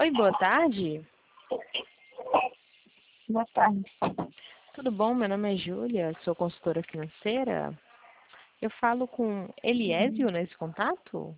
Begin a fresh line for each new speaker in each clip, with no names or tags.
Oi, boa tarde.
Boa tarde.
Tudo bom? Meu nome é Júlia, sou consultora financeira. Eu falo com Eliésio nesse contato?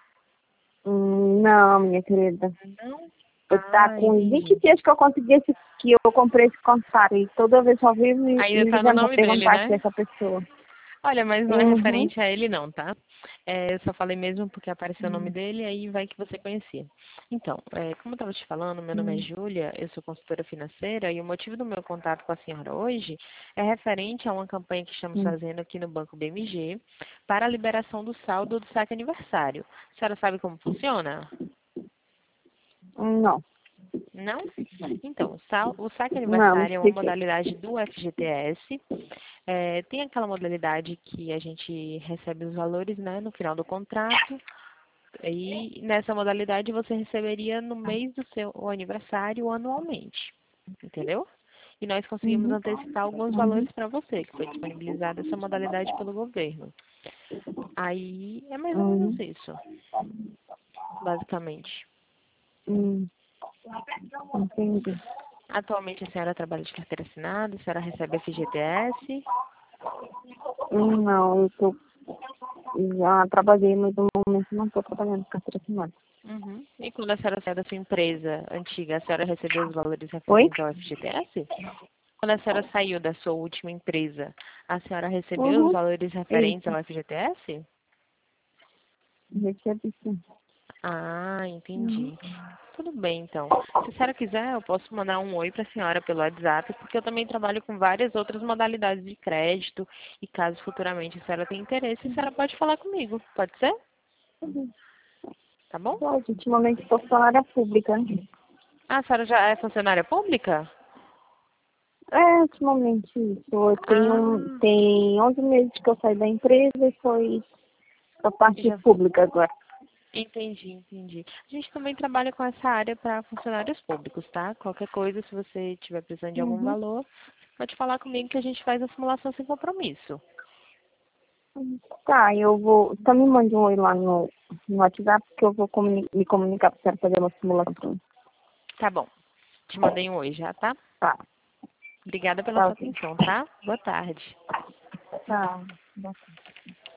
Não, minha querida.
Não?
Tá
Ah,
com 20
entendi.
dias que eu consegui que eu comprei esse contato. E toda vez só vivo me
Ainda tá no
ligando para
nome dele,
perguntar se é
né?
essa pessoa.
Olha, mas não é
Uhum.
referente a ele não, tá? Eu só falei mesmo porque apareceu o nome
Hum,
dele, aí vai que você conhecia. Então, como eu estava te falando, meu nome é
hum,
Júlia, eu sou consultora financeira e o motivo do meu contato com a senhora hoje é referente a uma campanha que estamos
hum.
fazendo aqui no Banco BMG para a liberação do saldo do saque aniversário. A senhora sabe como funciona?
Não,
Não? Então, o saque
não, me
aniversário é uma
expliquei.
modalidade do FGTS. Tem aquela modalidade que a gente recebe os valores, né, no final do contrato. E nessa modalidade você receberia no mês do seu aniversário anualmente. Entendeu? E nós conseguimos
Uhum.
antecipar alguns
Uhum.
valores para você, que foi disponibilizada essa modalidade pelo governo. Aí é mais ou menos
Uhum.
isso, basicamente.
Hum. Entendi.
Atualmente a senhora trabalha de carteira assinada, a senhora recebe FGTS.
Não, já trabalhei, mas no momento não estou trabalhando com carteira assinada.
Uhum. E quando a senhora saiu da sua empresa antiga, a senhora recebeu os valores
Oi?
referentes ao FGTS? Quando a senhora saiu da sua última empresa, a senhora recebeu os
Uhum.
valores referentes
Isso.
ao FGTS?
Recebi sim.
Ah,
Uhum.
entendi. Tudo bem, então. Se a senhora quiser, eu posso mandar um oi para a senhora pelo WhatsApp, porque eu também trabalho com várias outras modalidades de crédito e caso futuramente a senhora tenha interesse, a senhora pode falar comigo. Pode ser? Tá bom?
Pode, ultimamente sou funcionária pública.
Ah, a senhora já é funcionária pública?
Ultimamente isso.
Ah,
Tem 11 meses que eu saí da empresa e foi para a parte
já
pública agora.
entendi, entendi. A gente também trabalha com essa área para funcionários públicos, tá? Qualquer coisa, se você estiver precisando de algum
Uhum.
valor, pode falar comigo que a gente faz a simulação sem compromisso.
Tá, eu vou. Então me mande um oi lá no WhatsApp que eu vou me comunicar para você fazer uma simulação pra mim.
Tá bom. Te mandei um oi já, tá?
Tá,
Obrigada pela
tá
sua
ok.
atenção, tá? Boa tarde.
Tá.